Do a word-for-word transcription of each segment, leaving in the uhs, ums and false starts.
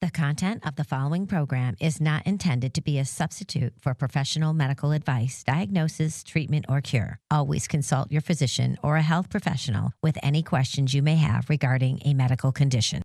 The content of the following program is not intended to be a substitute for professional medical advice, diagnosis, treatment, or cure. Always consult your physician or a health professional with any questions you may have regarding a medical condition.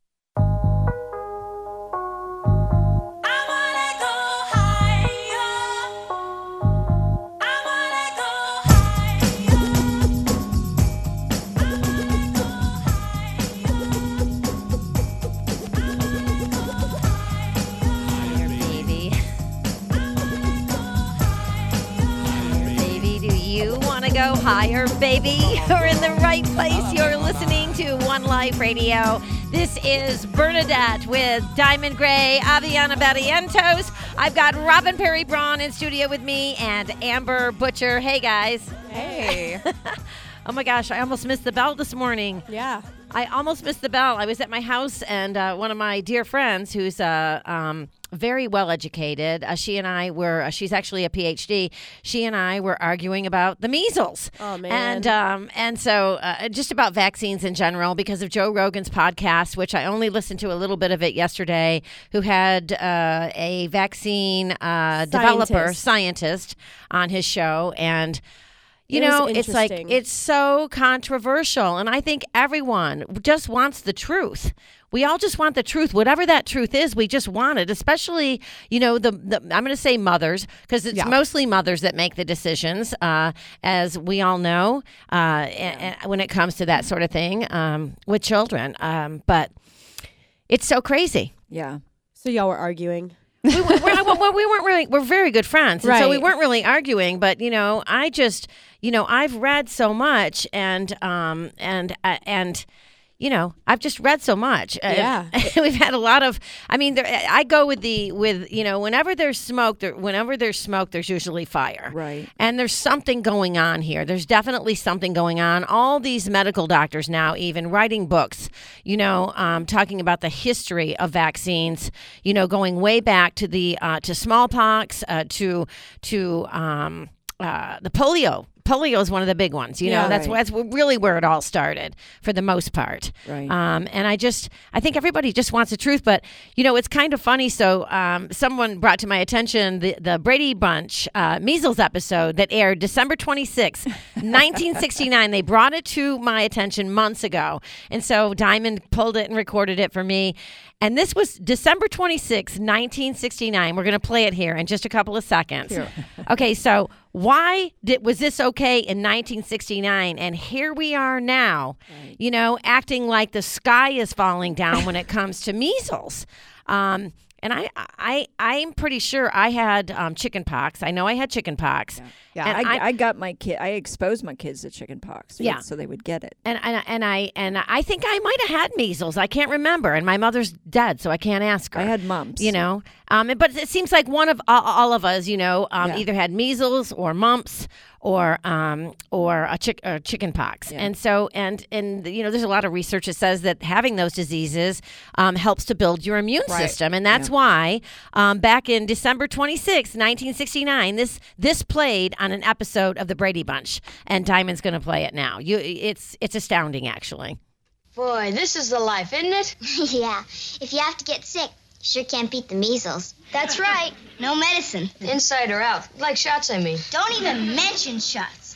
Go higher, baby. You're in the right place. You're listening to One Life Radio. This is Bernadette with Diamond Gray, Aviana Barrientos. I've got Robin Perry Braun in studio with me and Amber Butcher. Hey, guys. Hey. Oh, my gosh. I almost missed the bell this morning. Yeah. I almost missed the bell. I was at my house, and uh, one of my dear friends who's uh, um, very well educated, uh, she and I were, uh, she's actually a P H D, she and I were arguing about the measles. Oh, man. And, um, and so uh, just about vaccines in general because of Joe Rogan's podcast, which I only listened to a little bit of it yesterday, who had uh, a vaccine uh, developer, scientist on his show. And You it know, it's like, it's so controversial. And I think everyone just wants the truth. We all just want the truth. Whatever that truth is, we just want it, especially, you know, the, the I'm going to say mothers, because it's yeah. mostly mothers that make the decisions, uh, as we all know, uh, and, and when it comes to that sort of thing um, with children. Um, but it's so crazy. Yeah. So y'all were arguing. we, we're, well, we weren't really, we're very good friends. And right. So we weren't really arguing, but, you know, I just, you know, I've read so much and, um, and, uh, and, you know, I've just read so much. Yeah. Uh, we've had a lot of, I mean, there, I go with the, with, you know, whenever there's smoke, there, whenever there's smoke, there's usually fire. Right. And there's something going on here. There's definitely something going on. All these medical doctors now, even writing books, you know, um, talking about the history of vaccines, you know, going way back to the, uh, to smallpox, uh, to, to, um, uh, the polio. Polio is one of the big ones, you know, yeah, that's, right. that's really where it all started for the most part. Right. Um, and I just, I think everybody just wants the truth, but, you know, it's kind of funny. So um, someone brought to my attention the, the Brady Bunch uh, measles episode that aired December twenty-sixth, nineteen sixty-nine. They brought it to my attention months ago. And so Diamond pulled it and recorded it for me. And this was December twenty-sixth, nineteen sixty-nine. We're going to play it here in just a couple of seconds. Sure. Okay, so why did was this okay in nineteen sixty-nine? And here we are now, right. you know, acting like the sky is falling down when it comes to measles. Um, and I, I, I'm pretty sure I had um, chicken pox. I know I had chicken pox. Yeah, yeah I, I, I got my kid. I exposed my kids to chicken pox. Yeah. so they would get it. And and and I and I think I might have had measles. I can't remember. And my mother's dead, so I can't ask her. I had mumps. You know, um, but it seems like one of all, all of us, you know, um, yeah. either had measles or mumps or um or a chick or chicken pox. Yeah. And so and and you know, there's a lot of research that says that having those diseases um, helps to build your immune right. system, and that's yeah. why um, back in December twenty-sixth, nineteen sixty-nine, this this played on an episode of the Brady Bunch, and Diamond's going to play it now. You, it's it's astounding, actually. Boy, this is the life, isn't it? Yeah. If you have to get sick, sure can't beat the measles. That's right. No medicine. Inside or out. Like shots, I mean. Don't even mention shots.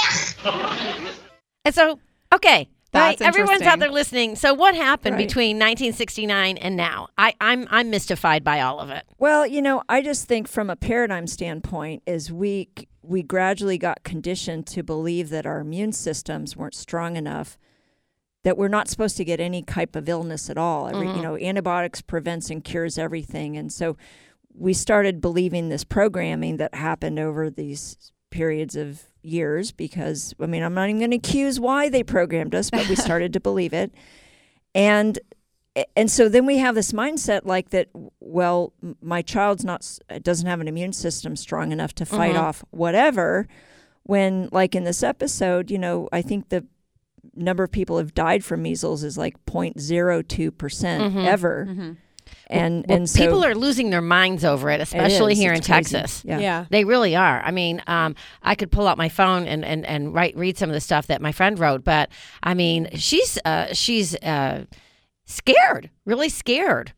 Yeah. And so, okay. That's right, everyone's out interesting. there listening. So what happened Right. between nineteen sixty-nine and now? I, I'm I'm mystified by all of it. Well, you know, I just think from a paradigm standpoint is we we gradually got conditioned to believe that our immune systems weren't strong enough, that we're not supposed to get any type of illness at all. Every, Mm-hmm. you know, antibiotics prevents and cures everything. And so we started believing this programming that happened over these periods of years because, I mean, I'm not even going to accuse why they programmed us, but we started to believe it. And and so then we have this mindset like that, well, my child's not doesn't have an immune system strong enough to fight Mhm. off whatever, when, like in this episode, you know, I think the number of people who have died from measles is like zero point zero two percent Mhm. ever. Mm-hmm. And Well, and so people are losing their minds over it, especially is. here It's in crazy. Texas. Yeah. Yeah. They really are. I mean, um, I could pull out my phone and, and, and write read some of the stuff that my friend wrote, but I mean, she's uh, she's uh, scared, really scared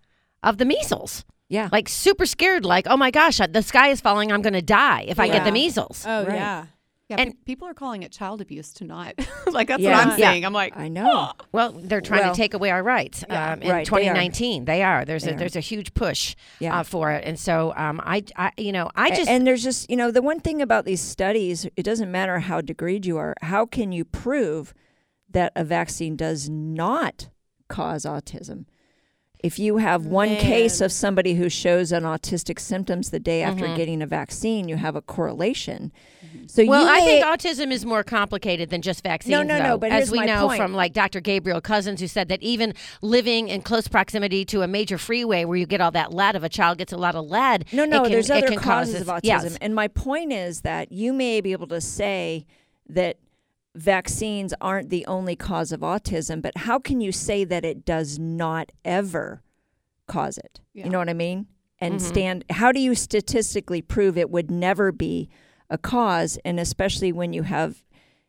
of the measles. Yeah. Like super scared, like, oh my gosh, the sky is falling. I'm going to die if I get Yeah. the measles. Oh, Right. yeah. Yeah, And- pe- people are calling it child abuse tonight. Like, that's Yeah. what I'm Yeah. saying. I'm like, I know. Well, they're trying Well, to take away our rights Yeah. um, in Right, they twenty are. nineteen. They are. There's They a are. there's a huge push Yeah. uh, for it, and so um, I, I you know I A- just and there's just, you know, the one thing about these studies, it doesn't matter how degreed you are. How can you prove that a vaccine does not cause autism? If you have one case Man. of somebody who shows an autistic symptoms the day after Mhm. getting a vaccine, you have a correlation. So well, you I may, think autism is more complicated than just vaccines. No, no, no, though, but as here's we my know point. from like Doctor Gabriel Cousins, who said that even living in close proximity to a major freeway where you get all that lead, if a child gets a lot of lead, No, no, it can, there's it other can causes cause of autism. Yes. And my point is that you may be able to say that vaccines aren't the only cause of autism, but how can you say that it does not ever cause it? Yeah. You know what I mean? And Mhm. stand, how do you statistically prove it would never be a cause? And especially when you have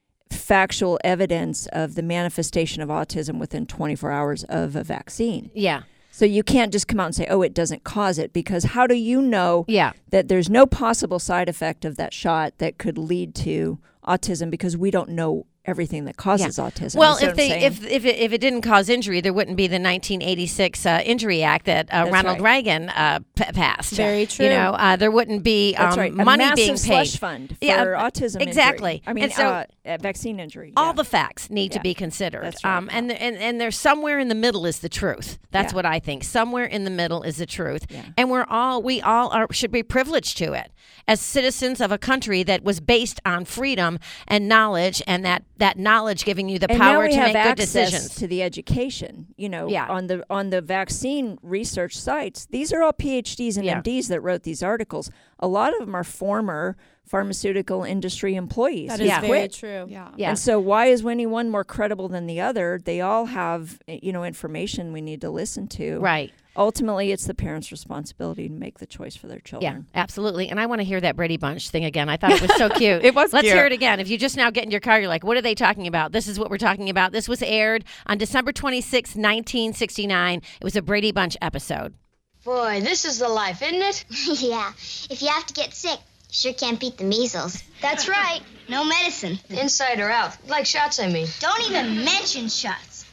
factual evidence of the manifestation of autism within twenty-four hours of a vaccine. Yeah. So you can't just come out and say, oh, it doesn't cause it, because how do you know Yeah. that there's no possible side effect of that shot that could lead to autism, because we don't know everything that causes autism. Well, You see if what I'm they saying? if if it, if it didn't cause injury, there wouldn't be the nineteen eighty-six uh, Injury Act that uh, That's Ronald right. Reagan uh, p- passed. Very true. You know, uh, there wouldn't be That's um, right. A money massive being paid. slush fund for Yeah, autism injury. exactly. I mean, And so- uh, uh, vaccine injury. All yeah. the facts need to Yeah. be considered. That's right. Um, and, and and there's somewhere in the middle is the truth. That's Yeah. what I think. Somewhere in the middle is the truth. Yeah. And we're all we all are should be privileged to it as citizens of a country that was based on freedom and knowledge, and that that knowledge giving you the and now power we to have make good access decisions. to the education. You know, Yeah. on the on the vaccine research sites, these are all PhDs and Yeah. M Ds that wrote these articles. A lot of them are former pharmaceutical industry employees. That who is Yeah. very quit. true. yeah. Yeah. And so why is any one more credible than the other? They all have, you know, information we need to listen to. Right. Ultimately, it's the parents' responsibility to make the choice for their Yeah, children. absolutely. And I want to hear that Brady Bunch thing again. I thought it was so cute. It was Let's cute. hear it again. If you just now get in your car, you're like, what are they talking about? This is what we're talking about. This was aired on December twenty-sixth, nineteen sixty-nine. It was a Brady Bunch episode. Boy, this is the life, isn't it? Yeah. If you have to get sick, you sure can't beat the measles. That's right. No medicine. Inside or out. Like shots, I mean. Don't even mention shots.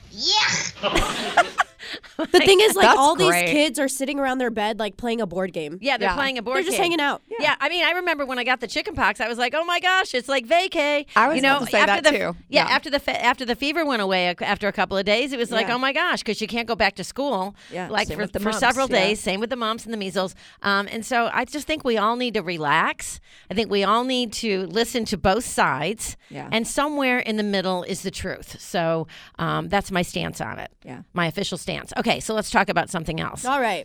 Yuck! The thing is, like, That's all great. these kids are sitting around their bed, like, playing a board game. Yeah, they're Yeah. playing a board They're just game. hanging out. Yeah. I mean, I remember when I got the chicken pox, I was like, "Oh my gosh, it's like vacay." I was you know, about to say after that the, too. Yeah, Yeah. after the fe- after the fever went away a- after a couple of days, it was like, Yeah. "Oh my gosh," because you can't go back to school. Yeah, like same for, with the for mumps, several yeah. days. Same with the mumps and the measles. Um, and so I just think we all need to relax. I think we all need to listen to both sides. Yeah. And somewhere in the middle is the truth. So um, that's my stance on it. Yeah. My official stance. Okay, so let's talk about something else. All right.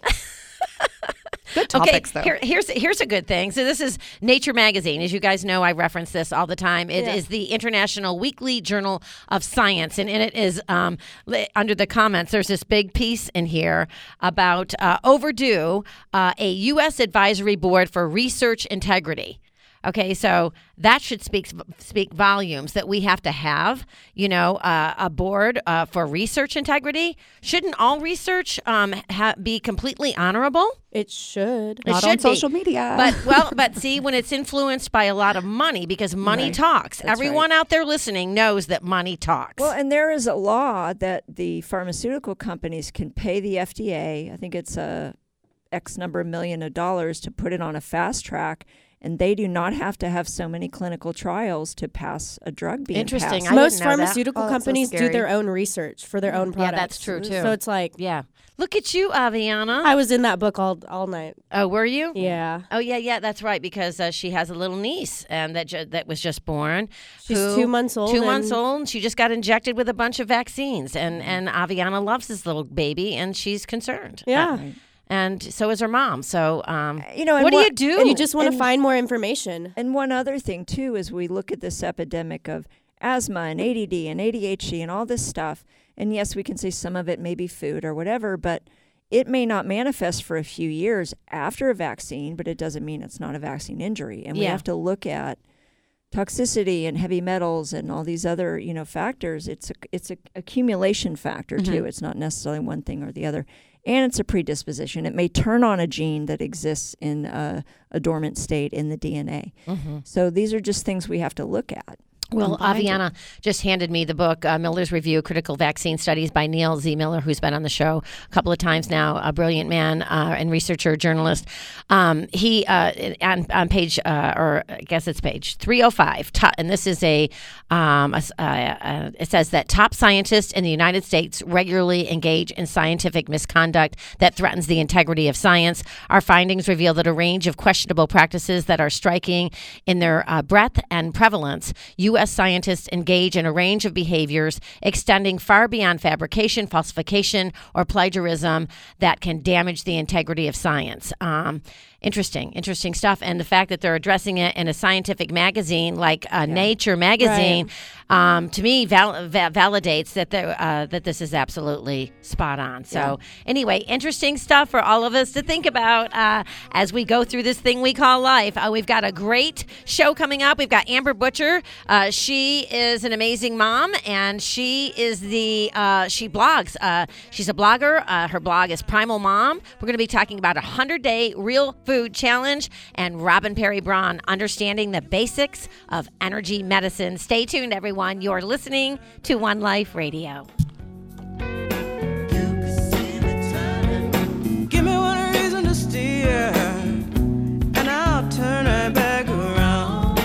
Good topics, okay, though. Here, here's here's a good thing. So this is Nature Magazine. As you guys know, I reference this all the time. It is Yeah. the International Weekly Journal of Science, and in it is um, li- under the comments. There's this big piece in here about uh, overdue uh, a U S advisory board for research integrity. Okay, so that should speak speak volumes that we have to have, you know, uh, a board uh, for research integrity. Shouldn't all research um, ha- be completely honorable? It should. It Not should on be. social media. But well, but see, when it's influenced by a lot of money, because money Right. talks. That's Everyone out there listening knows that money talks. Well, and there is a law that the pharmaceutical companies can pay the F D A. I think it's a X number of million of dollars to put it on a fast track, and they do not have to have so many clinical trials to pass a drug being Interesting. passed. I Most didn't know that. pharmaceutical Oh, that's so companies do scary. their own research for their own Yeah, products. that's true, too. So it's like, yeah. Look at you, Aviana. I was in that book all all night. oh, were you? Yeah. Oh yeah, yeah, that's right. Because uh, she has a little niece, and that ju- that was just born. She's who- two months old Two and- months old. And she just got injected with a bunch of vaccines, and and Aviana loves this little baby, and she's concerned. Yeah. Uh, and so is her mom. So, um, You know, and what do what- you do? And you just want to And- find more information. And one other thing, too, is we look at this epidemic of asthma and A D D and A D H D and all this stuff. And yes, we can say some of it may be food or whatever, but it may not manifest for a few years after a vaccine, but it doesn't mean it's not a vaccine injury. And we Yeah. have to look at toxicity and heavy metals and all these other, you know, factors. It's a, it's a accumulation factor, too. It's not necessarily one thing or the other. and it's a predisposition. It may turn on a gene that exists in a, a dormant state in the D N A. Mm-hmm. So these are just things we have to look at. Well, Aviana just handed me the book, uh, Miller's Review, Critical Vaccine Studies by Neil Z. Miller, who's been on the show a couple of times now, a brilliant man uh, and researcher, journalist. Um, he, uh, on, on page, uh, or I guess it's page three oh five, top, and this is a, um, a uh, uh, it says that top scientists in the United States regularly engage in scientific misconduct that threatens the integrity of science. Our findings reveal that a range of questionable practices that are striking in their uh, breadth and prevalence. U S scientists engage in a range of behaviors extending far beyond fabrication, falsification, or plagiarism that can damage the integrity of science. Um, interesting, interesting stuff. And the fact that they're addressing it in a scientific magazine like uh, yeah. Nature magazine, right. um, to me, val- va- validates that uh, that this is absolutely spot on. So yeah. anyway, interesting stuff for all of us to think about uh, as we go through this thing we call life. Uh, we've got a great show coming up. We've got Amber Butcher. Uh, she is an amazing mom, and she is the uh, she blogs. Uh, she's a blogger. Uh, her blog is Primal Mom. We're going to be talking about a hundred-day real food challenge, and Robin Perry Braun, understanding the basics of energy medicine. Stay tuned, everyone. You're listening to One Life Radio. Give me one reason to steer, and I'll turn right back around.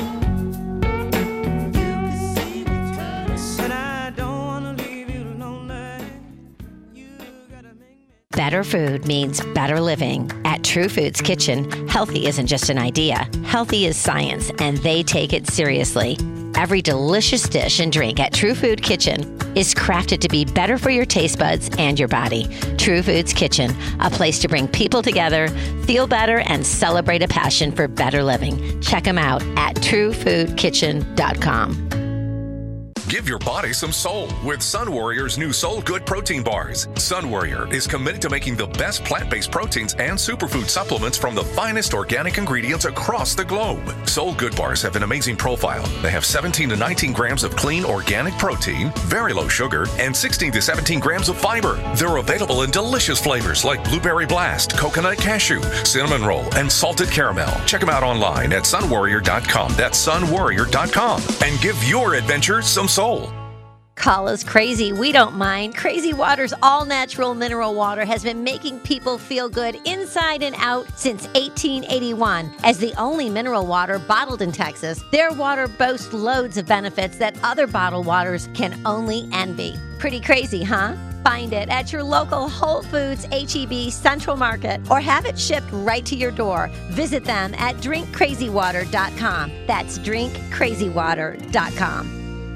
And I don't want to leave you lonely. You gotta make me. Better food means better living. At True Foods Kitchen, healthy isn't just an idea. Healthy is science, and they take it seriously. Every delicious dish and drink at True Food Kitchen is crafted to be better for your taste buds and your body. True Foods Kitchen, a place to bring people together, feel better, and celebrate a passion for better living. Check them out at true food kitchen dot com. Give your body some soul with Sun Warrior's new Soul Good protein bars. Sun Warrior is committed to making the best plant-based proteins and superfood supplements from the finest organic ingredients across the globe. Soul Good bars have an amazing profile. They have seventeen to nineteen grams of clean organic protein, very low sugar, and sixteen to seventeen grams of fiber. They're available in delicious flavors like Blueberry Blast, Coconut Cashew, Cinnamon Roll, and Salted Caramel. Check them out online at sun warrior dot com. That's sun warrior dot com. And give your adventure some soul. Call us crazy. We don't mind. Crazy Water's all-natural mineral water has been making people feel good inside and out since eighteen eighty-one. As the only mineral water bottled in Texas, their water boasts loads of benefits that other bottled waters can only envy. Pretty crazy, huh? Find it at your local Whole Foods, H E B, Central Market, or have it shipped right to your door. Visit them at drink crazy water dot com. That's drink crazy water dot com.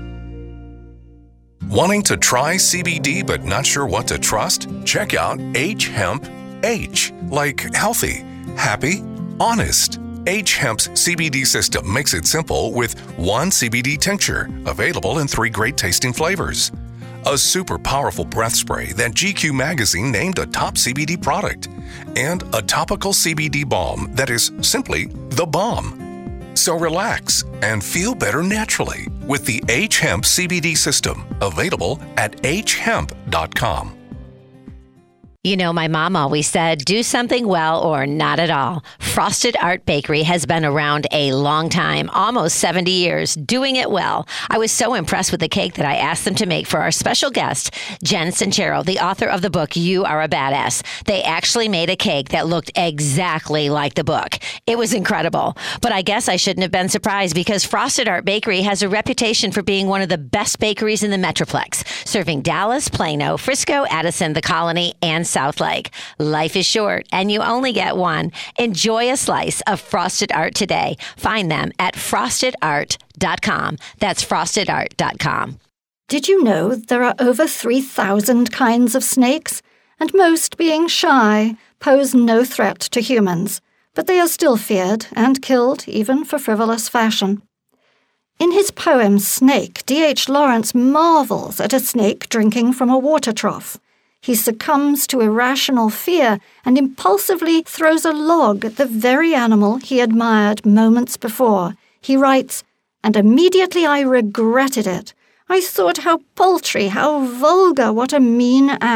Wanting to try C B D but not sure what to trust? Check out H Hemp H, like healthy, happy, honest. H Hemp's C B D system makes it simple with one C B D tincture, available in three great tasting flavors. A super powerful breath spray that G Q magazine named a top C B D product. And a topical C B D balm that is simply the bomb. So relax and feel better naturally with the H Hemp C B D system, available at h hemp dot com. You know, my mom always said, do something well or not at all. Frosted Art Bakery has been around a long time, almost seventy years, doing it well. I was so impressed with the cake that I asked them to make for our special guest, Jen Sincero, the author of the book, You Are a Badass. They actually made a cake that looked exactly like the book. It was incredible. But I guess I shouldn't have been surprised because Frosted Art Bakery has a reputation for being one of the best bakeries in the Metroplex, serving Dallas, Plano, Frisco, Addison, the Colony, and South Lake. Life is short, and you only get one. Enjoy a slice of Frosted Art today. Find them at frosted art dot com. That's frosted art dot com. Did you know there are over three thousand kinds of snakes? And most, being shy, pose no threat to humans, but they are still feared and killed even for frivolous fashion. In his poem Snake, D H Lawrence marvels at a snake drinking from a water trough. He succumbs to irrational fear and impulsively throws a log at the very animal he admired moments before. He writes, "And immediately I regretted it. I thought how paltry, how vulgar, what a mean act.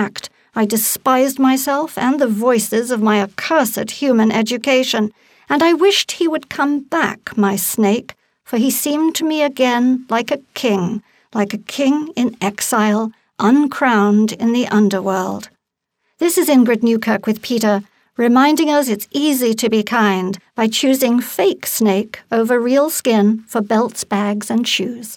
I despised myself and the voices of my accursed human education, and I wished he would come back, my snake, for he seemed to me again like a king, like a king in exile, uncrowned in the underworld. This is Ingrid Newkirk with Peter, reminding us it's easy to be kind by choosing fake snake over real skin for belts, bags, and shoes.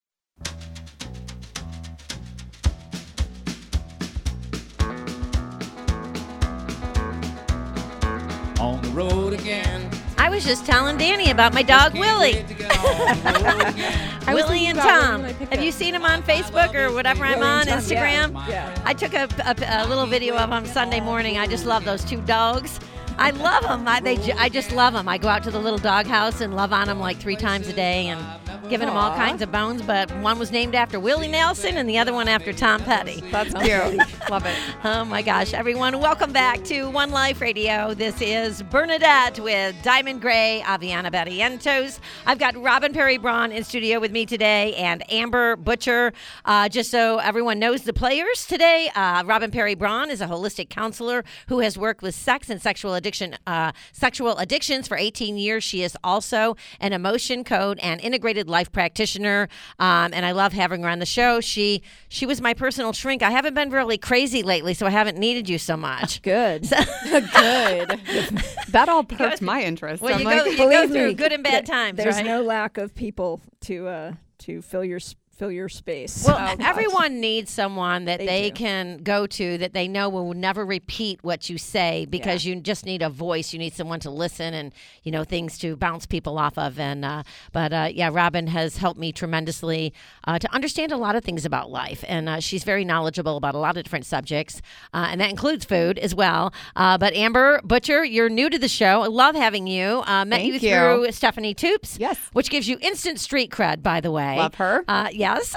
On the road again. I was just telling Danny about my dog Willie. Willie and Tom. Have you seen him on Facebook or whatever I'm on, Instagram? Yeah. I took a, a, a little video of him Sunday morning. I just love those two dogs. I love them. I, they, I just love them. I go out to the little dog house and love on them like three times a day and giving them all kinds of bones. But one was named after Willie Nelson and the other one after Tom Petty. That's cute. Love it. Oh, my gosh. Everyone, welcome back to One Life Radio. This is Bernadette with Diamond Gray, Aviana Barrientos. I've got Robin Perry Braun in studio with me today and Amber Butcher. Uh, just so everyone knows the players today, uh, Robin Perry Braun is a holistic counselor who has worked with sex and sexual addiction, uh, sexual addictions for eighteen years. She is also an emotion code and integrated life practitioner, um, and I love having her on the show. She she was my personal shrink. I haven't been really crazy lately, so I haven't needed you so much. Good. So, Good. That all perked my interest. well, I'm you, like, go, you go believe through me, good and bad th- times, There's right? no lack of people to uh, to fill your s- fill your space. Well, Oh, gosh. everyone needs someone that They they, do. can go to that they know will never repeat what you say because you just need a voice. You need someone to listen and, you know, things to bounce people off of. And uh, But, uh, yeah, Robin has helped me tremendously uh, to understand a lot of things about life. And uh, she's very knowledgeable about a lot of different subjects, uh, and that includes food as well. Uh, but Amber Butcher, you're new to the show. I love having you. Uh, met Thank you you. through Stephanie Toops. Yes. Which gives you instant street cred, by the way. Love her. Uh, yes.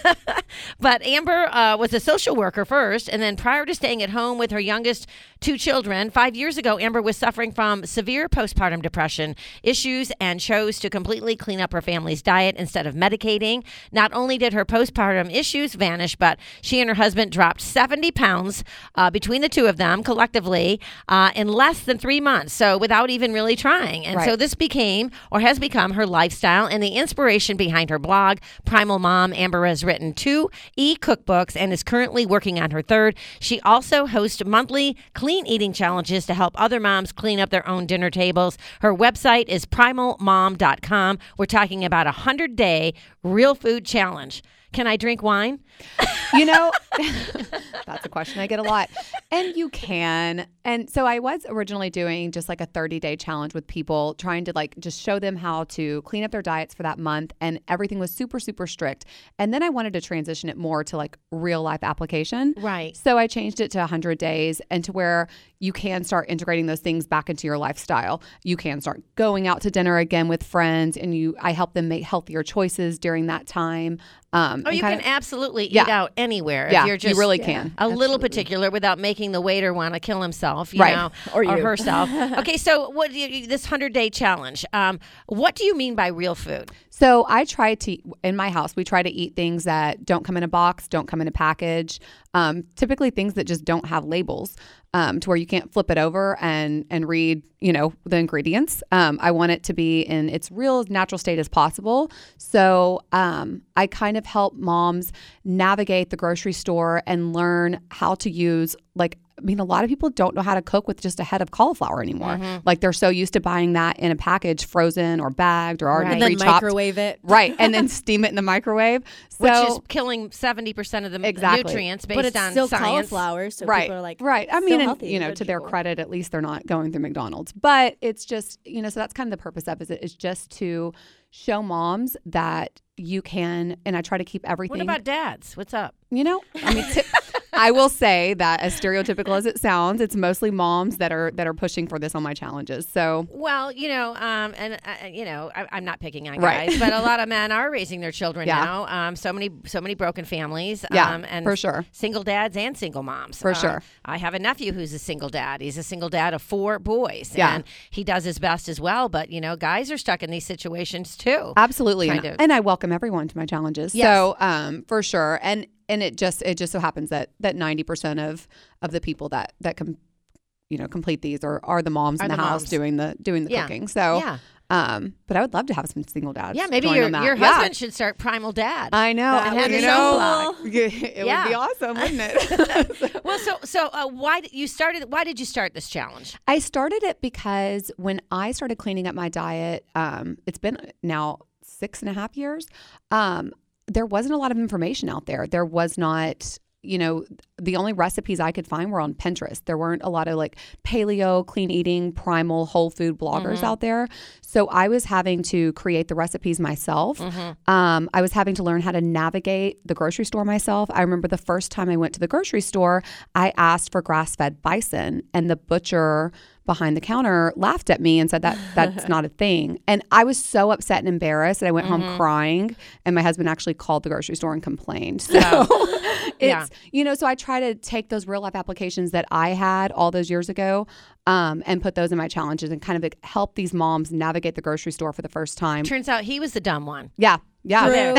But Amber uh, was a social worker first, and then prior to staying at home with her youngest two children, five years ago, Amber was suffering from severe postpartum depression issues and chose to completely clean up her family's diet instead of medicating. Not only did her postpartum issues vanish, but she and her husband dropped seventy pounds uh, between the two of them collectively uh, in less than three months, so without even really trying. And so Right. this became or has become her lifestyle and the inspiration behind her blog, Primal Mom. Amber has written two e-cookbooks and is currently working on her third. She also hosts monthly clean eating challenges to help other moms clean up their own dinner tables. Her website is primal mom dot com. We're talking about a hundred-day real food challenge. Can I drink wine? You know, that's a question I get a lot. And you can. And so I was originally doing just like a thirty-day challenge with people, trying to like just show them how to clean up their diets for that month. And everything was super, super strict. And then I wanted to transition it more to like real life application. Right. So I changed it to one hundred days and to where you can start integrating those things back into your lifestyle. You can start going out to dinner again with friends, and you I help them make healthier choices during that time. Um, Oh, and you kinda- can absolutely eat Yeah. out anywhere. Yeah, if you're you just really can. A little particular without making the waiter want to kill himself, you Right. know, Or you. herself. Okay, so what do you, this hundred-day challenge, um, what do you mean by real food? So I try to, in my house, we try to eat things that don't come in a box, don't come in a package, um, typically things that just don't have labels, um, to where you can't flip it over and and read, you know, the ingredients. Um, I want it to be in its real natural state as possible. So um, I kind of help moms navigate the grocery store and learn how to use like I mean, a lot of people don't know how to cook with just a head of cauliflower anymore. Mm-hmm. Like they're so used to buying that in a package, frozen or bagged or already And then pre-chopped. microwave it. Right, and then steam it in the microwave. So, Which is killing seventy percent of the Exactly. nutrients based But it's on still science. cauliflower, so right, people are like, right. I still mean, and, healthy, you know, good to their people. credit, at least they're not going through McDonald's. But it's just, you know, so that's kind of the purpose of it is just to show moms that you can, and I try to keep everything. What about dads? What's up? You know, I mean, t- I will say that as stereotypical as it sounds, it's mostly moms that are that are pushing for this on my challenges. So Well, you know, um, and uh, you know, I, I'm not picking on Right. guys, but a lot of men are raising their children Yeah. now. Um, so many, so many broken families. Yeah, um, and for sure. Single dads and single moms. For Uh, sure. I have a nephew who's a single dad. He's a single dad of four boys. Yeah. And he does his best as well. But you know, guys are stuck in these situations too. absolutely, Trying and, to- and I welcome everyone to my challenges. Yes. So um, for sure, and and it just it just so happens that that ninety percent of of the people that that can you know complete these are are the moms Are in the, the house moms. doing the doing the Yeah. cooking. So Yeah. um, but I would love to have some single dads. Yeah, maybe join your on that. your Yeah. husband should start Primal Dad. I know. That and would you be know, so it Yeah. would be awesome, wouldn't it? Well, so so uh, why did you started? Why did you start this challenge? I started it because when I started cleaning up my diet, um, it's been now six and a half years. Um, there wasn't a lot of information out there. There was not, you know, the only recipes I could find were on Pinterest. There weren't a lot of like paleo, clean eating, primal, whole food bloggers Mm-hmm. out there. So I was having to create the recipes myself. Mm-hmm. Um, I was having to learn how to navigate the grocery store myself. I remember the first time I went to the grocery store, I asked for grass-fed bison, and the butcher behind the counter laughed at me and said that that's not a thing. And I was so upset and embarrassed that I went Mm-hmm. home crying, and my husband actually called the grocery store and complained. So it's, Yeah. you know, so I try to take those real life applications that I had all those years ago um, and put those in my challenges and kind of help these moms navigate the grocery store for the first time. Turns out he was the dumb one. Yeah. Yeah.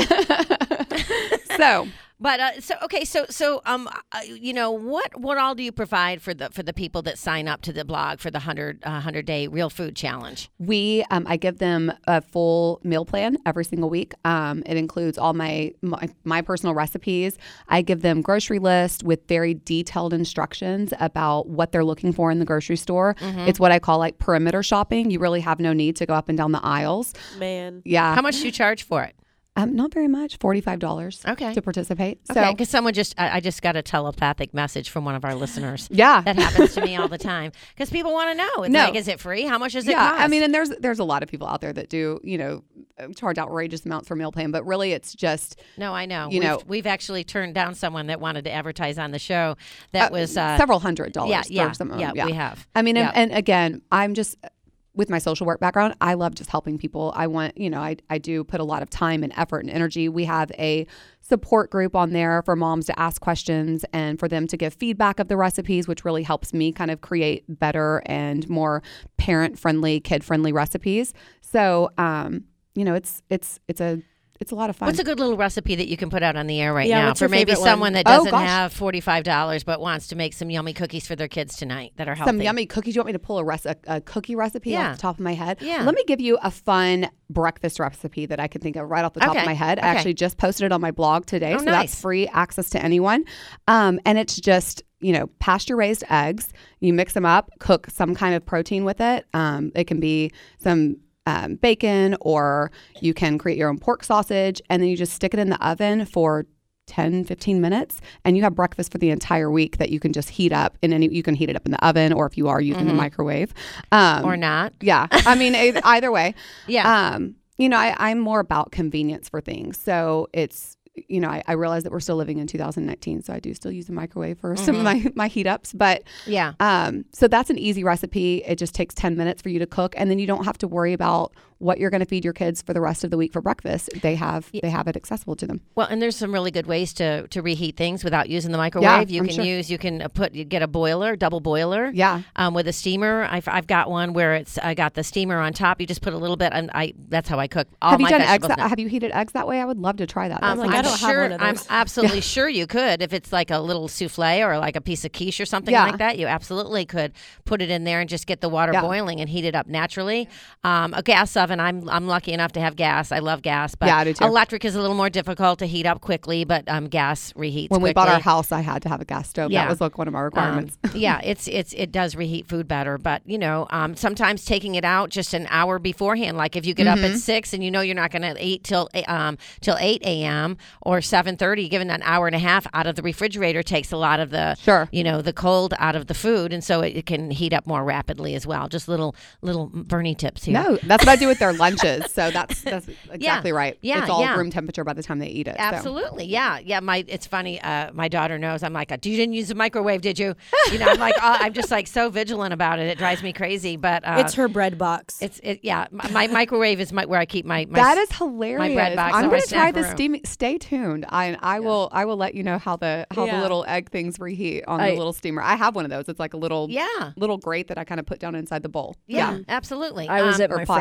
So But uh, so okay, so so um, uh, you know what what all do you provide for the for the people that sign up to the blog for the hundred uh, hundred day real food challenge? we, um, I give them a full meal plan every single week. Um, it includes all my, my my personal recipes. I give them grocery lists with very detailed instructions about what they're looking for in the grocery store. It's what I call like perimeter shopping. You really have no need to go up and down the aisles. Man. Yeah, How much do you charge for it? um, not very much. Forty-five dollars. Okay. To participate. Okay, So because someone just I, I just got a telepathic message from one of our listeners. yeah, That happens to me all the time because people want to know. It's No. like, is it free? How much does it yeah. cost? I mean, and there's there's a lot of people out there that do you know charge outrageous amounts for meal plan, but really it's just no, I know. you we've, know- we've actually turned down someone that wanted to advertise on the show. That uh, was uh, several hundred dollars. Yeah, for yeah, some of yeah, them. yeah. we have. I mean, Yeah. and, and again, I'm just with my social work background, I love just helping people. I want, you know, I, I do put a lot of time and effort and energy. We have a support group on there for moms to ask questions and for them to give feedback of the recipes, which really helps me kind of create better and more parent friendly, kid friendly recipes. So, um, you know, it's, it's, it's a, it's a lot of fun. What's a good little recipe that you can put out on the air right Yeah, now what's for your maybe favorite one? someone that Oh, doesn't gosh. have forty-five dollars but wants to make some yummy cookies for their kids tonight that are healthy? Some yummy cookies. You want me to pull a, rec- a, a cookie recipe Yeah. off the top of my head? Yeah. Let me give you a fun breakfast recipe that I can think of right off the top Okay. of my head. I Okay. actually just posted it on my blog today, Oh, so nice. that's free access to anyone. Um, and it's just, you know, pasture raised eggs. You mix them up, cook some kind of protein with it. Um, it can be some um, bacon, or you can create your own pork sausage, and then you just stick it in the oven for ten, fifteen minutes, and you have breakfast for the entire week that you can just heat up in any, you can heat it up in the oven, or if you are using the microwave. Um, Or not. yeah. I mean, e- either way. Yeah. Um, you know, I, I'm more about convenience for things. So it's, you know, I, I realize that we're still living in two thousand nineteen, so I do still use a microwave for some of my, my heat ups. But Yeah. um, so that's an easy recipe. It just takes ten minutes for you to cook, and then you don't have to worry about what you're going to feed your kids for the rest of the week for breakfast. They have they have it accessible to them. Well, and there's some really good ways to, to reheat things without using the microwave. you I'm can sure. use, you can uh, put, you get a boiler, double boiler. Yeah. Um, with a steamer. I've, I've got one where it's, I got the steamer on top. You just put a little bit, and I, that's how I cook all have you my done eggs? vegetables That, now. have you heated eggs that way? I would love to try that. Um, That's like, I I'm don't have sure, one of I'm those. absolutely sure you could. If it's like a little souffle or like a piece of quiche or something Yeah. like that, you absolutely could put it in there and just get the water Yeah. boiling and heat it up naturally. Um, a gas oven, I'm I'm lucky enough to have gas. I love gas, but Yeah, I do too. electric is a little more difficult to heat up quickly, but um, gas reheats when we quickly. bought our house, I had to have a gas stove. Yeah. That was like one of our requirements. Um, yeah, it's it's it does reheat food better, but you know, um, sometimes taking it out just an hour beforehand. Like if you get Mm-hmm. up at six and you know you're not going to eat till um till eight a.m. or seven thirty, giving that hour and a half out of the refrigerator takes a lot of the Sure. you know the cold out of the food, and so it, it can heat up more rapidly as well. Just little little Bernie tips here. No, that's what I do with their lunches. So that's that's exactly right. Yeah, it's all yeah. room temperature by the time they eat it. so. Absolutely, yeah, yeah. My, it's funny. Uh, my daughter knows. I'm like, you didn't use the microwave, did you? You know, I'm like, oh, I'm just like so vigilant about it. It drives me crazy. But uh, It's her bread box. It's it, yeah. My, my microwave is my, where I keep my. my That s- is hilarious. bread box I'm or my going to try snack the room. steam. Stay tuned. I I will I will let you know how the how Yeah. the little egg things reheat on I- the little steamer. I have one of those. It's like a little Yeah. little grate that I kind of put down inside the bowl. Yeah, absolutely. I was Um, at or my pot. friend's house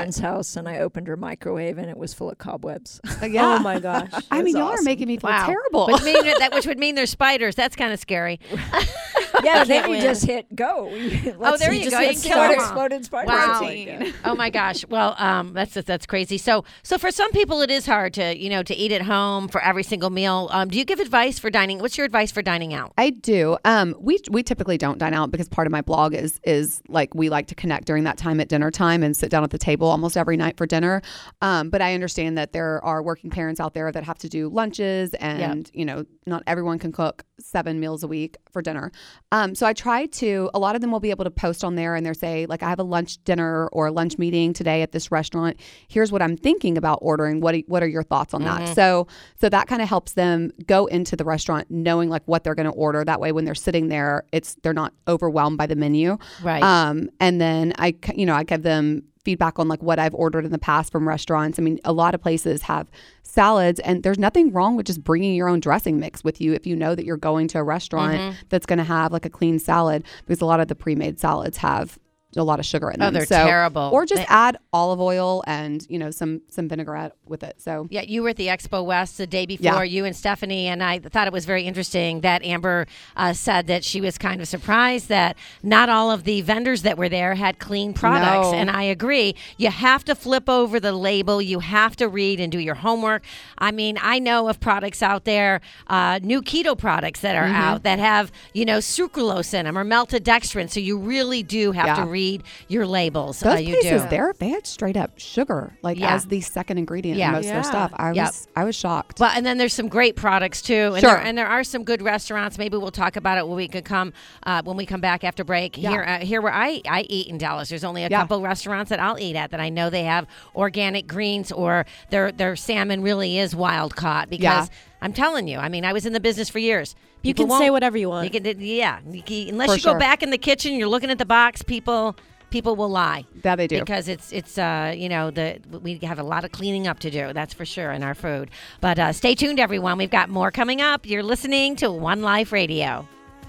house, and I opened her microwave, and it was full of cobwebs. Yeah. Oh my gosh. I mean, was y'all are awesome. making me feel Wow. terrible. Which, mean, that, which would mean there's spiders. That's kind of scary. Yeah, then you win. just hit go. Oh, there you just go. hit You can kill start them all. exploded spider. Wow. Protein. Oh my gosh. Well, um, that's that's crazy. So, so for some people, it is hard to you know to eat at home for every single meal. Um, do you give advice for dining? What's your advice for dining out? I do. Um, we we typically don't dine out because part of my blog is is like we like to connect during that time at dinner time and sit down at the table almost every night for dinner. Um, but I understand that there are working parents out there that have to do lunches, and Yep. you know not everyone can cook seven meals a week for dinner. Um, so I try to. A lot of them will be able to post on there and they say like I have a lunch dinner or a lunch meeting today at this restaurant. Here's what I'm thinking about ordering. What what are your thoughts on that? So so that kind of helps them go into the restaurant knowing like what they're going to order. That way, when they're sitting there, it's they're not overwhelmed by the menu. Right. Um, and then I, c- you know, I give them feedback on like what I've ordered in the past from restaurants. I mean, a lot of places have salads, and there's nothing wrong with just bringing your own dressing mix with you if you know that you're going to a restaurant that's going to have like a clean salad, because a lot of the pre-made salads have a lot of sugar in Oh, them. they're So- terrible. Or just They- add olive oil and you know some some vinaigrette with it. So Yeah, you were at the Expo West the day before, Yeah. you and Stephanie, and I thought it was very interesting that Amber uh, said that she was kind of surprised that not all of the vendors that were there had clean products. No. And I agree. You have to flip over the label. You have to read and do your homework. I mean, I know of products out there, uh, new keto products that are Mm-hmm. out that have, you know, sucralose in them or maltodextrin. So you really do have Yeah. to read your labels. those uh, you places do. there, they had straight up sugar like Yeah. as the second ingredient Yeah. in most of Yeah. their stuff. I Yep. was I was shocked. Well, and then there's some great products too, and, Sure. there, and there are some good restaurants. Maybe we'll talk about it when we could come uh, when we come back after break. Yeah. Here, uh, here where I, I eat in Dallas, there's only a Yeah. couple restaurants that I'll eat at that I know they have organic greens or their their salmon really is wild caught. Because Yeah. I'm telling you, I mean, I was in the business for years. You People can say won't- whatever you want. You can, yeah, you can- unless For you go sure. back in the kitchen, you're looking at the box. People. People will lie. That they do. Because it's it's uh you know the we have a lot of cleaning up to do, that's for sure, in our food. But uh, stay tuned, everyone. We've got more coming up. You're listening to One Life Radio.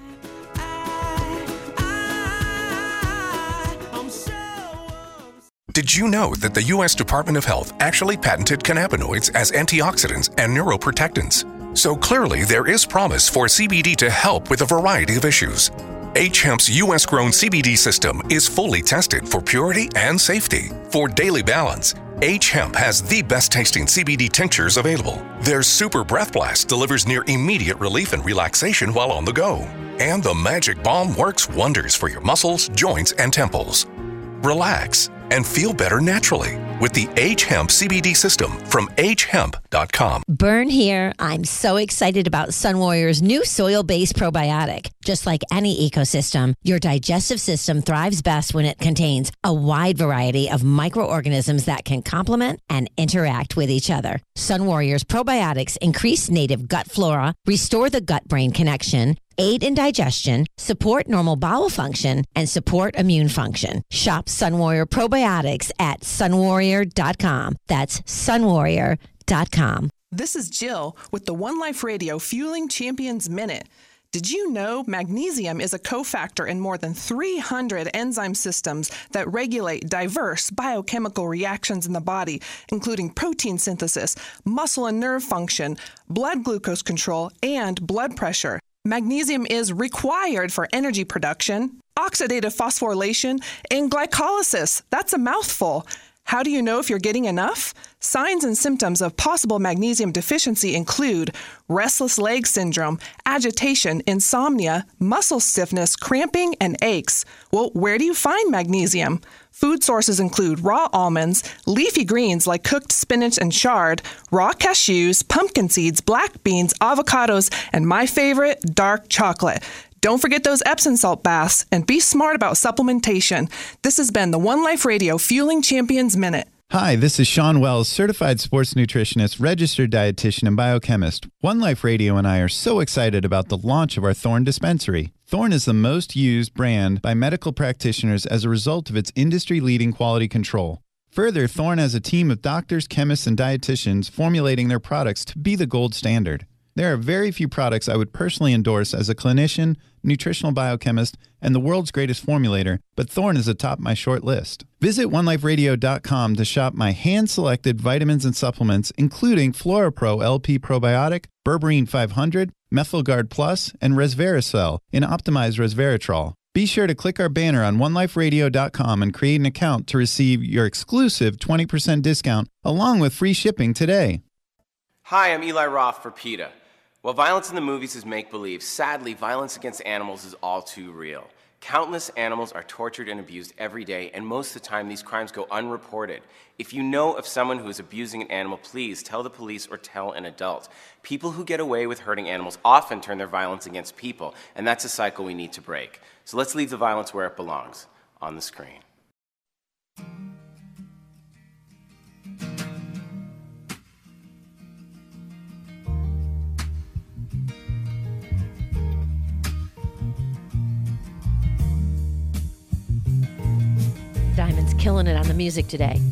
Did you know that the U S Department of Health actually patented cannabinoids as antioxidants and neuroprotectants? So clearly there is promise for C B D to help with a variety of issues. H-Hemp's U S-grown C B D system is fully tested for purity and safety. For daily balance, H-Hemp has the best-tasting C B D tinctures available. Their Super Breath Blast delivers near immediate relief and relaxation while on the go. And the Magic Balm works wonders for your muscles, joints, and temples. Relax and feel better naturally with the H-Hemp C B D system from H hemp dot com. Burn here. I'm so excited about Sun Warrior's new soil-based probiotic. Just like any ecosystem, your digestive system thrives best when it contains a wide variety of microorganisms that can complement and interact with each other. Sun Warrior's probiotics increase native gut flora, restore the gut-brain connection, aid in digestion, support normal bowel function, and support immune function. Shop Sun Warrior probiotics at sun warrior dot com. That's sun warrior dot com. This is Jill with the One Life Radio Fueling Champions Minute. Did you know magnesium is a cofactor in more than three hundred enzyme systems that regulate diverse biochemical reactions in the body, including protein synthesis, muscle and nerve function, blood glucose control, and blood pressure? Magnesium is required for energy production, oxidative phosphorylation, and glycolysis. That's a mouthful. How do you know if you're getting enough? Signs and symptoms of possible magnesium deficiency include restless leg syndrome, agitation, insomnia, muscle stiffness, cramping, and aches. Well, where do you find magnesium? Food sources include raw almonds, leafy greens like cooked spinach and chard, raw cashews, pumpkin seeds, black beans, avocados, and my favorite, dark chocolate. Don't forget those Epsom salt baths, and be smart about supplementation. This has been the One Life Radio Fueling Champions Minute. Hi, this is Sean Wells, certified sports nutritionist, registered dietitian, and biochemist. One Life Radio and I are so excited about the launch of our Thorne dispensary. Thorne is the most used brand by medical practitioners as a result of its industry-leading quality control. Further, Thorne has a team of doctors, chemists, and dietitians formulating their products to be the gold standard. There are very few products I would personally endorse as a clinician, nutritional biochemist, and the world's greatest formulator, but Thorne is atop my short list. Visit one life radio dot com to shop my hand-selected vitamins and supplements, including FloraPro L P Probiotic, Berberine five hundred, MethylGuard Plus, and Resveratrol in optimized resveratrol. Be sure to click our banner on one life radio dot com and create an account to receive your exclusive twenty percent discount along with free shipping today. Hi, I'm Eli Roth for PETA. While violence in the movies is make-believe, sadly, violence against animals is all too real. Countless animals are tortured and abused every day, and most of the time these crimes go unreported. If you know of someone who is abusing an animal, please tell the police or tell an adult. People who get away with hurting animals often turn their violence against people, and that's a cycle we need to break. So let's leave the violence where it belongs, on the screen. Diamond's killing it on the music today.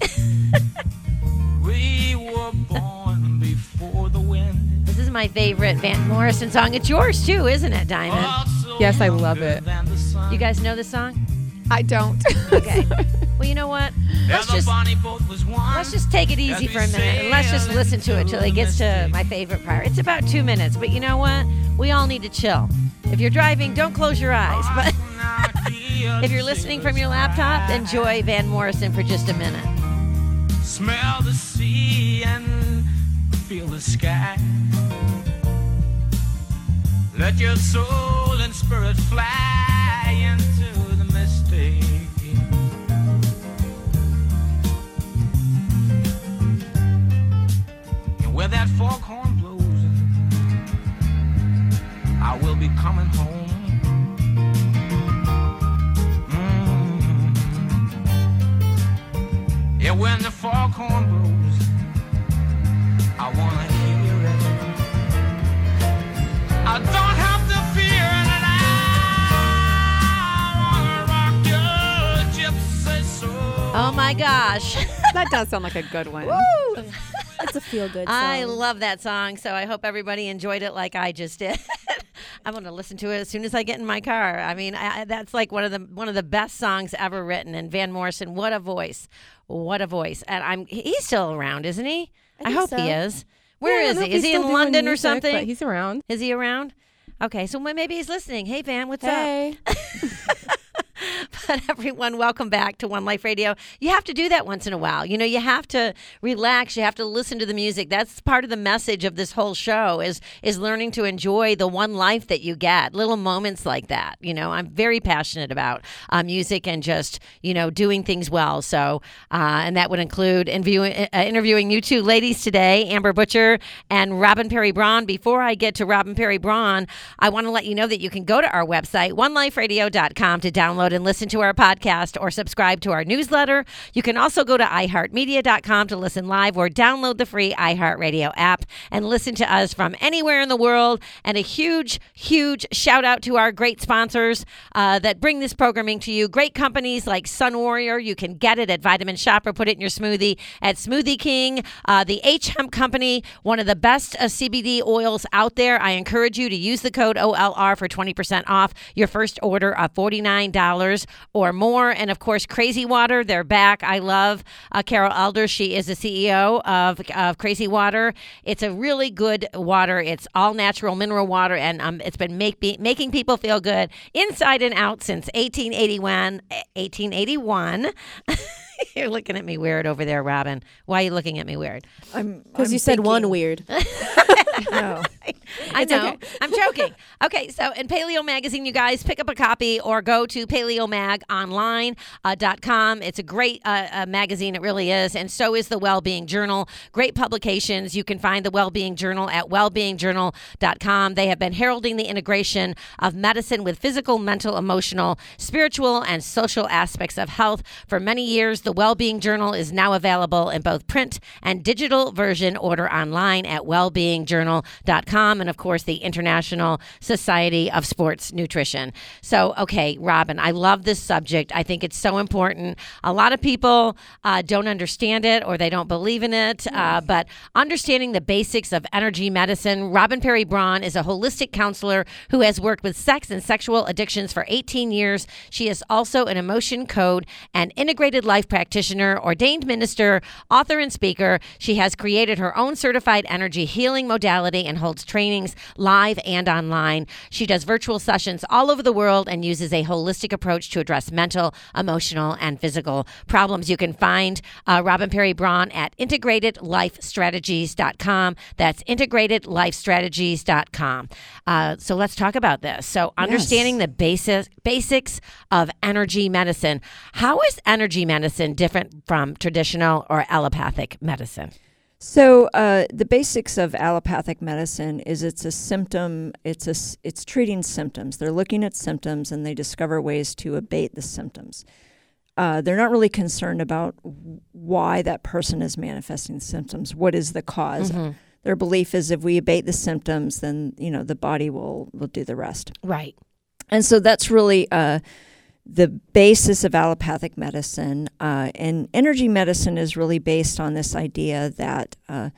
We were born before the wind. This is my favorite Van Morrison song. It's yours too, isn't it, Diamond? Yes, I love it. You guys know this song? I don't. Okay. Well, you know what? Let's just let's just take it easy for a minute and let's just listen to it till it gets to my favorite part. It's about two minutes, but you know what? We all need to chill. If you're driving, don't close your eyes. But if you're listening from your laptop, enjoy Van Morrison for just a minute. Smell the sea and feel the sky. Let your soul and spirit fly into the mystic. And where that foghorn blows, I will be coming home. Mm-hmm. Yeah, when the foghorn blows, I wanna hear it. I don't have to fear it, and I wanna rock your gypsy soul. Oh my gosh. That does sound like a good one. Woo! It's a feel-good song. I love that song, so I hope everybody enjoyed it like I just did. I'm going to listen to it as soon as I get in my car. I mean, I, that's like one of the one of the best songs ever written. And Van Morrison, what a voice, what a voice! And I'm he's still around, isn't he? I I, think hope so. he is. Where Yeah, I is don't know he? if Is he's he in still doing London or music, something? but he's around. Is he around? Okay, so maybe he's listening. Hey, Van, what's Hey. up? But everyone, welcome back to One Life Radio. You have to do that once in a while. You know, you have to relax. You have to listen to the music. That's part of the message of this whole show is is learning to enjoy the one life that you get. Little moments like that. You know, I'm very passionate about uh, music and just, you know, doing things well. So, uh, and that would include interviewing, uh, interviewing you two ladies today, Amber Butcher and Robin Perry Braun. Before I get to Robin Perry Braun, I want to let you know that you can go to our website, one life radio dot com, to download and listen to our podcast or subscribe to our newsletter. You can also go to i heart media dot com to listen live or download the free iHeartRadio app and listen to us from anywhere in the world. And a huge, huge shout out to our great sponsors uh, that bring this programming to you. Great companies like Sun Warrior. You can get it at Vitamin Shop or put it in your smoothie at Smoothie King. Uh, the H Hemp Company, one of the best uh, C B D oils out there. I encourage you to use the code O L R for twenty percent off your first order of forty-nine dollars or more. And of course, Crazy Water, they're back. I love uh, Carol Elder. She is the C E O of, of Crazy Water. It's a really good water. It's all natural mineral water, and um, it's been make, be, making people feel good inside and out since eighteen eighty-one. eighteen eighty-one. You're looking at me weird over there, Robin. Why are you looking at me weird? I'm Because you said one weird. No. I It's know. okay. I'm joking. Okay, so in Paleo Magazine, you guys pick up a copy or go to paleo mag online dot com. It's a great uh, uh, magazine. It really is. And so is the Wellbeing Journal. Great publications. You can find the Wellbeing Journal at well being journal dot com. They have been heralding the integration of medicine with physical, mental, emotional, spiritual, and social aspects of health. For many years, the Wellbeing Journal is now available in both print and digital version. Order online at well being journal dot com. com, and of course the International Society of Sports Nutrition. So, okay, Robin, I love this subject. I think it's so important. A lot of people uh, don't understand it or they don't believe in it, uh, but understanding the basics of energy medicine. Robin Perry Braun is a holistic counselor who has worked with sex and sexual addictions for eighteen years. She is also an emotion code and integrated life practitioner, ordained minister, author, and speaker. She has created her own certified energy healing modality and holds trainings live and online. She does virtual sessions all over the world and uses a holistic approach to address mental, emotional, and physical problems. You can find uh, Robin Perry Braun at integrated life strategies dot com. That's integrated life strategies dot com. Uh, so let's talk about this. So understanding yes. the basis, basics of energy medicine. How is energy medicine different from traditional or allopathic medicine? So uh, the basics of allopathic medicine is it's a symptom, it's a, it's treating symptoms. They're looking at symptoms and they discover ways to abate the symptoms. Uh, they're not really concerned about why that person is manifesting symptoms. What is the cause? Mm-hmm. Their belief is if we abate the symptoms, then, you know, the body will, will do the rest. Right. And so that's really uh, the basis of allopathic medicine. Uh, and energy medicine is really based on this idea that uh,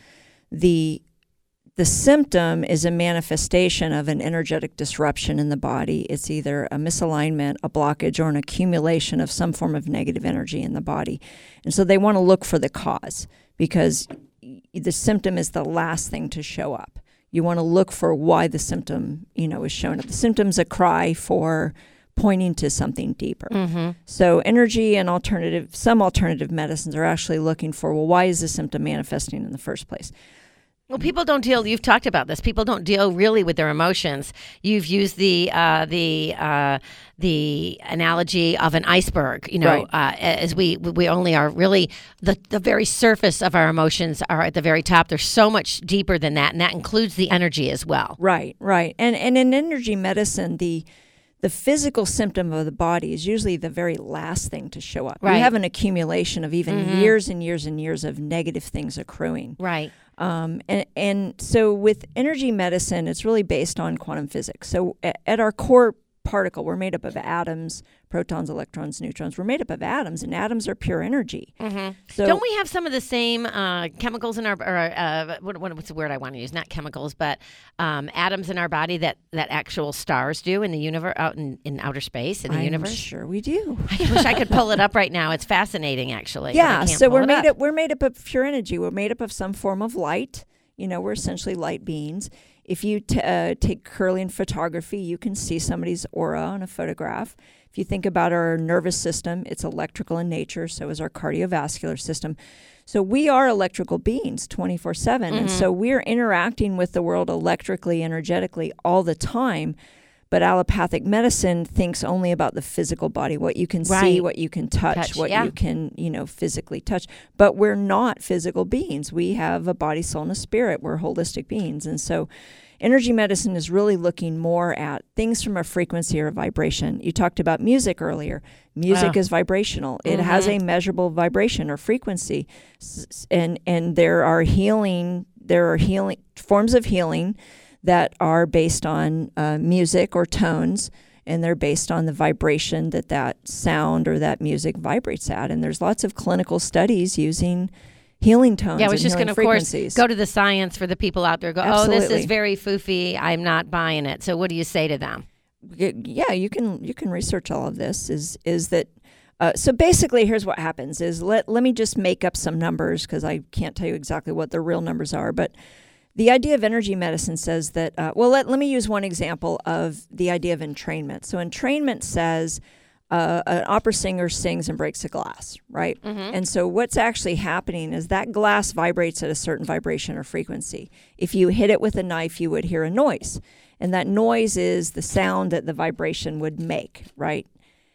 the the symptom is a manifestation of an energetic disruption in the body. It's either a misalignment, a blockage, or an accumulation of some form of negative energy in the body. And so they want to look for the cause because the symptom is the last thing to show up. You want to look for why the symptom, you know, is showing up. The symptom's a cry for pointing to something deeper. Mm-hmm. So energy and alternative, some alternative medicines are actually looking for, well, why is the symptom manifesting in the first place? Well, people don't deal. You've talked about this. People don't deal really with their emotions. You've used the uh, the uh, the analogy of an iceberg. You know, right. uh, as we we only are really the the very surface of our emotions are at the very top. They're so much deeper than that, and that includes the energy as well. Right, right. And and in energy medicine, the the physical symptom of the body is usually the very last thing to show up. Right. You have an accumulation of even mm-hmm. years and years and years of negative things accruing. Right. Um, and, and so with energy medicine, it's really based on quantum physics. So at, at our core particle, we're made up of atoms, protons, electrons, neutrons. We're made up of atoms, and atoms are pure energy. Mm-hmm. So don't we have some of the same uh, chemicals in our, or uh, what, what, what's the word I want to use? Not chemicals, but um, atoms in our body that, that actual stars do in the universe, out in, in outer space, in the I'm universe? Sure we do. I wish I could pull it up right now. It's fascinating, actually. Yeah, so we're made up. up. We're made up of pure energy. We're made up of some form of light. You know, we're essentially light beings. If you t- uh, take Kirlian photography, you can see somebody's aura on a photograph. If you think about our nervous system, it's electrical in nature, so is our cardiovascular system. So we are electrical beings twenty-four seven, Mm-hmm. and so we're interacting with the world electrically, energetically all the time. But allopathic medicine thinks only about the physical body, what you can Right. see, what you can touch, Touch, what yeah. you can, you know, physically touch. But we're not physical beings. We have a body, soul, and a spirit. We're holistic beings. And so energy medicine is really looking more at things from a frequency or a vibration. You talked about music earlier. Music Oh. is vibrational. It Mm-hmm. has a measurable vibration or frequency. S- And and there are healing, there are healing forms of healing that are based on uh, music or tones, and they're based on the vibration that that sound or that music vibrates at. And there's lots of clinical studies using healing tones Yeah, I was and just healing going to, of course, frequencies. go to the science for the people out there. Go, oh, this Absolutely. is very foofy. I'm not buying it. So what do you say to them? Yeah, you can you can research all of this. Is is that uh, so? Basically, here's what happens: is let let me just make up some numbers because I can't tell you exactly what the real numbers are, but. The idea of energy medicine says that, uh, well, let, let me use one example of the idea of entrainment. So entrainment says uh, an opera singer sings and breaks a glass, right? Mm-hmm. And so what's actually happening is that glass vibrates at a certain vibration or frequency. If you hit it with a knife, you would hear a noise. And that noise is the sound that the vibration would make, right?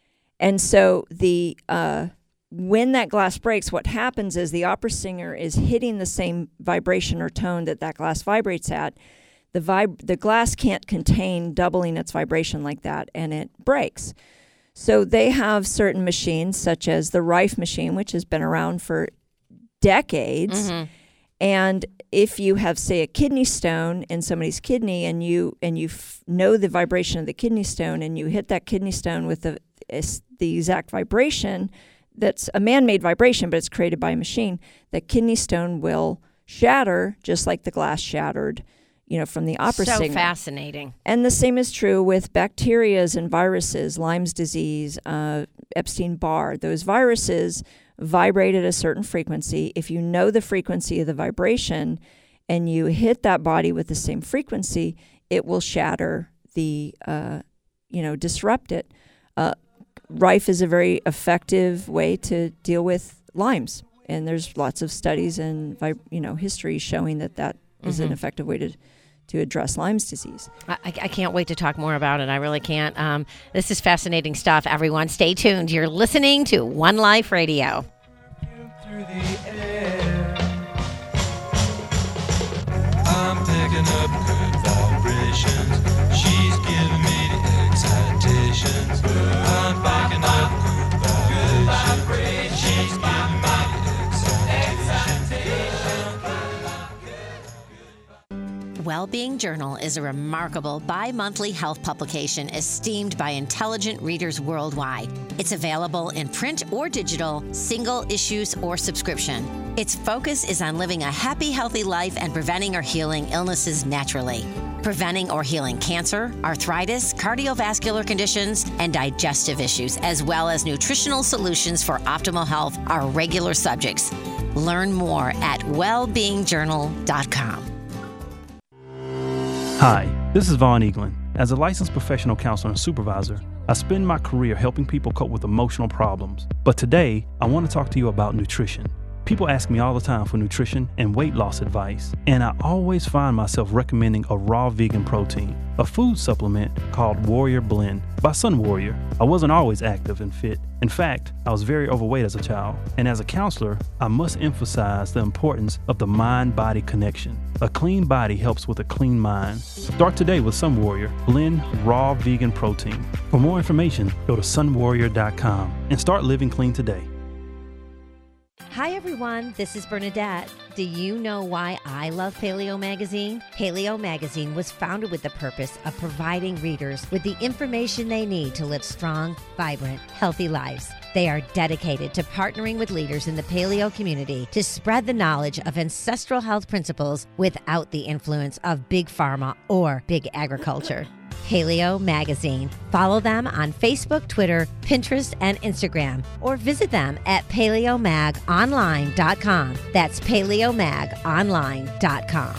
And so the... Uh, when that glass breaks, what happens is the opera singer is hitting the same vibration or tone that that glass vibrates at. The vib- the glass can't contain doubling its vibration like that, and it breaks. So they have certain machines, such as the Rife machine, which has been around for decades, Mm-hmm. And if you have, say, a kidney stone in somebody's kidney, and you and you f- know the vibration of the kidney stone, and you hit that kidney stone with the the exact vibration, that's a man-made vibration, but it's created by a machine, that kidney stone will shatter just like the glass shattered, you know, from the opera so signal. Fascinating. And the same is true with bacterias and viruses, Lyme's disease, uh, Epstein-Barr. Those viruses vibrate at a certain frequency. If you know the frequency of the vibration and you hit that body with the same frequency, it will shatter the, uh, you know, disrupt it. Uh, Rife is a very effective way to deal with Lyme's. And there's lots of studies and, you know, history showing that that mm-hmm. is an effective way to to address Lyme's disease. I, I can't wait to talk more about it. I really can't. Um, this is fascinating stuff, everyone. Stay tuned. You're listening to One Life Radio. Through the air, I'm picking up good vibrations. She's giving me the excitations. I'm picking up good vibrations. She's giving me Wellbeing Journal is a remarkable bi-monthly health publication esteemed by intelligent readers worldwide. It's available in print or digital, single issues or subscription. Its focus is on living a happy, healthy life and preventing or healing illnesses naturally. Preventing or healing cancer, arthritis, cardiovascular conditions, and digestive issues, as well as nutritional solutions for optimal health, are regular subjects. Learn more at well being journal dot com. Hi, this is Vaughn Eaglin. As a licensed professional counselor and supervisor, I spend my career helping people cope with emotional problems. But today, I want to talk to you about nutrition. People ask me all the time for nutrition and weight loss advice, and I always find myself recommending a raw vegan protein, a food supplement called Warrior Blend by Sun Warrior. I wasn't always active and fit. In fact, I was very overweight as a child, and as a counselor, I must emphasize the importance of the mind-body connection. A clean body helps with a clean mind. Start today with Sun Warrior Blend Raw Vegan Protein. For more information, go to sun warrior dot com and start living clean today. Hi everyone, this is Bernadette. Do you know why I love Paleo Magazine? Paleo Magazine was founded with the purpose of providing readers with the information they need to live strong, vibrant, healthy lives. They are dedicated to partnering with leaders in the paleo community to spread the knowledge of ancestral health principles without the influence of big pharma or big agriculture. Paleo Magazine. Follow them on Facebook, Twitter, Pinterest, and Instagram, or visit them at paleo mag online dot com. That's paleo mag online dot com.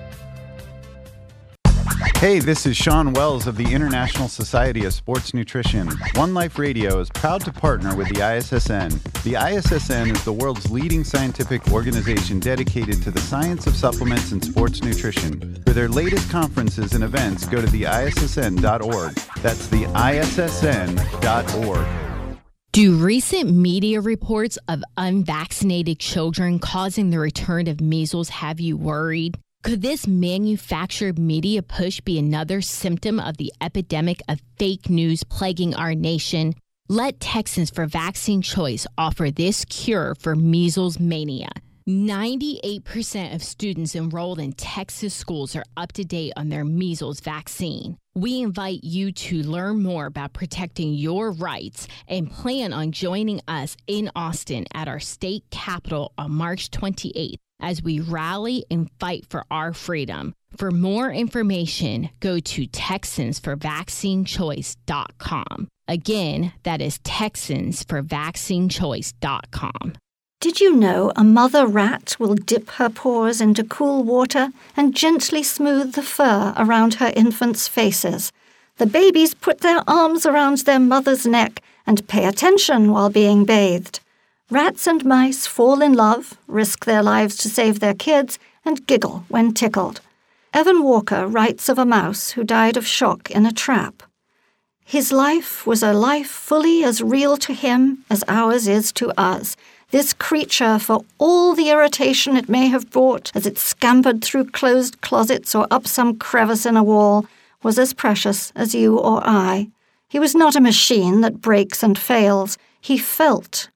Hey, this is Sean Wells of the International Society of Sports Nutrition. One Life Radio is proud to partner with the I S S N. The I S S N is the world's leading scientific organization dedicated to the science of supplements and sports nutrition. For their latest conferences and events, go to the I S S N dot org. That's the I S S N dot org. Do recent media reports of unvaccinated children causing the return of measles have you worried? Could this manufactured media push be another symptom of the epidemic of fake news plaguing our nation? Let Texans for Vaccine Choice offer this cure for measles mania. ninety-eight percent of students enrolled in Texas schools are up to date on their measles vaccine. We invite you to learn more about protecting your rights and plan on joining us in Austin at our state capitol on March twenty-eighth. As we rally and fight for our freedom. For more information, go to Texans for Vaccine Choice dot com. Again, that is Texans for Vaccine Choice dot com. Did you know a mother rat will dip her paws into cool water and gently smooth the fur around her infants' faces? The babies put their arms around their mother's neck and pay attention while being bathed. Rats and mice fall in love, risk their lives to save their kids, and giggle when tickled. Evan Walker writes of a mouse who died of shock in a trap. His life was a life fully as real to him as ours is to us. This creature, for all the irritation it may have brought as it scampered through closed closets or up some crevice in a wall, was as precious as you or I. He was not a machine that breaks and fails. He felt.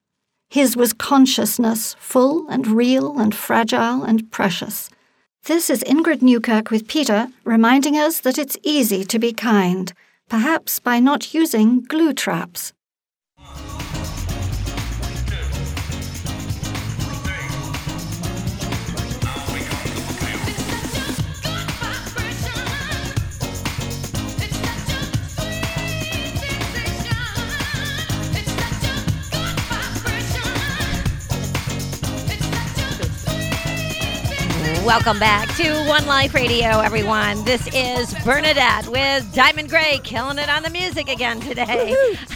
His was consciousness, full and real and fragile and precious. This is Ingrid Newkirk with Peter, reminding us that it's easy to be kind, perhaps by not using glue traps. Welcome back to One Life Radio, everyone. This is Bernadette with Diamond Gray, killing it on the music again today.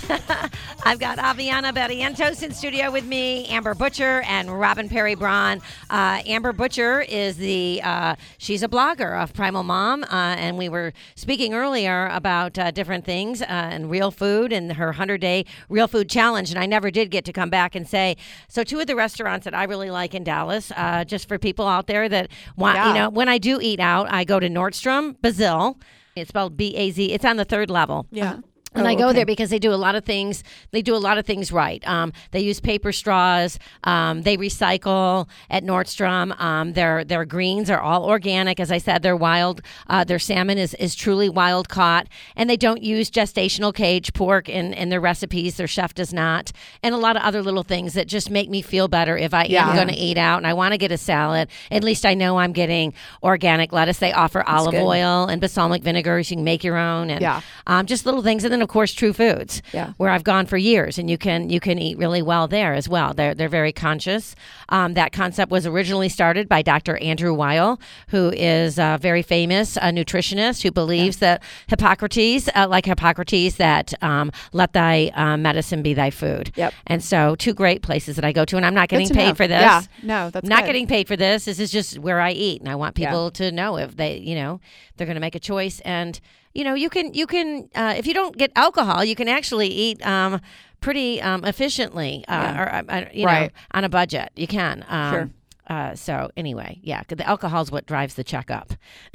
I've got Aviana Barrientos in studio with me, Amber Butcher, and Robin Perry Braun. Uh, Amber Butcher is the, uh, she's a blogger of Primal Mom, uh, and we were speaking earlier about uh, different things uh, and real food and her hundred-day Real Food Challenge, and I never did get to come back and say, so two of the restaurants that I really like in Dallas, uh, just for people out there that want, Yeah. you know, when I do eat out, I go to Nordstrom Bazil. It's spelled B A Z. It's on the third level. Yeah. And Oh, I go okay. there because they do a lot of things. They do a lot of things right. Um, they use paper straws. Um, they recycle at Nordstrom. Um, their their greens are all organic. As I said, they're wild. Uh, their salmon is, is truly wild caught. And they don't use gestational cage pork in, in their recipes. Their chef does not. And a lot of other little things that just make me feel better if I Yeah. am going to eat out and I want to get a salad. At least I know I'm getting organic lettuce. They offer olive good. oil and balsamic vinegar. So you can make your own. And Yeah. um, just little things. And then, of course, True Foods, Yeah. where I've gone for years, and you can you can eat really well there as well. They're they're very conscious. Um, that concept was originally started by Doctor Andrew Weil, who is a very famous uh, nutritionist who believes that Hippocrates, uh, like Hippocrates, that um, let thy uh, medicine be thy food. Yep. And so, two great places that I go to, and I'm not getting to paid know. for this. Yeah. No, that's not good. getting paid for this. This is just where I eat, and I want Yeah. people to know if they, you know, they're going to make a choice. And you know, you can you can uh, if you don't get alcohol, you can actually eat um, pretty um, efficiently, uh, Yeah. or uh, you Right. know, on a budget. You can. Um, Sure. Uh, so anyway, yeah, 'cause the alcohol is what drives the checkup.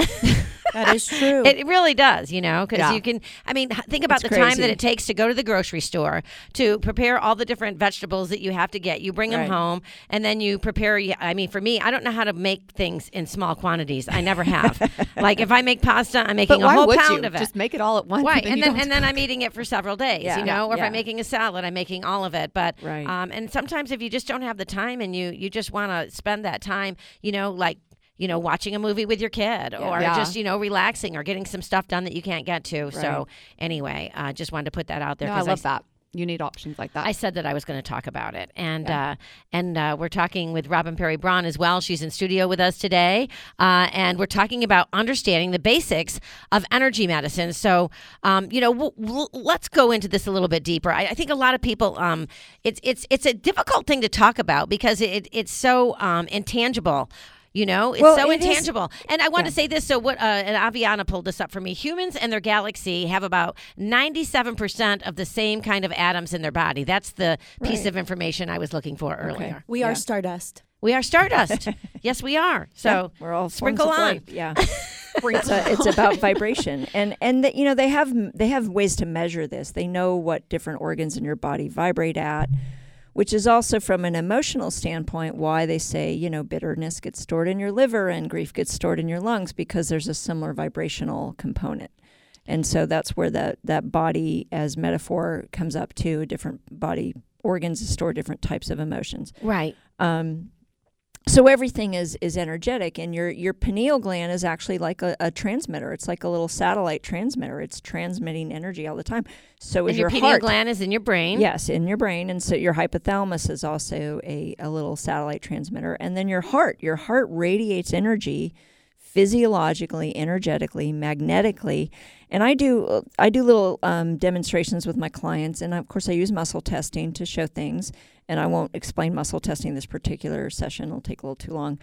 That is true. It really does, you know, because Yeah. you can, I mean, h- think about It's the time crazy. that it takes to go to the grocery store to prepare all the different vegetables that you have to get. You bring them Right. home and then you prepare. y- I mean, for me, I don't know how to make things in small quantities. I never have. Like if I make pasta, I'm making But a why whole would pound you? of it. Just make it all at once. Right, then and you then don't and then I'm eating it for several days, Yeah. you know. Or if Yeah. I'm making a salad, I'm making all of it. But Right. um, and sometimes if you just don't have the time and you you just want to spend that time, you know, like you know, watching a movie with your kid, or Yeah. just you know, relaxing or getting some stuff done that you can't get to. So anyway, I uh, just wanted to put that out there. No, I 'cause love s- that. You need options like that. I said that I was going to talk about it, and Yeah. uh, and uh, we're talking with Robin Perry Braun as well. She's in studio with us today, uh, and we're talking about understanding the basics of energy medicine. So, um, you know, w- w- let's go into this a little bit deeper. I, I think a lot of people, um, it's it's it's a difficult thing to talk about because it it's so um, intangible. You know, it's Well, so it is- intangible. And I want yeah. to say this. So what, uh, and Aviana pulled this up for me. Humans and their galaxy have about ninety-seven percent of the same kind of atoms in their body. That's the piece Right. of information I was looking for earlier. We Yeah. are stardust. We are stardust. Yes, we are. So Yeah, we're all sprinkle forms of on. life. Yeah. it's, a, it's about vibration, and and the, you know they have they have ways to measure this. They know what different organs in your body vibrate at, which is also from an emotional standpoint why they say you know bitterness gets stored in your liver and grief gets stored in your lungs, because there's a similar vibrational component. And so that's where that that body as metaphor comes up too. Different body organs store different types of emotions. Right. Um, so everything is is energetic, and your your pineal gland is actually like a, a transmitter. It's like a little satellite transmitter. It's transmitting energy all the time. So And is your your pineal heart. gland is in your brain. Yes, in your brain. And so your hypothalamus is also a, a little satellite transmitter. And then your heart. Your heart radiates energy physiologically, energetically, magnetically. And I do I do little um, demonstrations with my clients. And of course, I use muscle testing to show things. And I won't explain muscle testing this particular session. It'll take a little too long.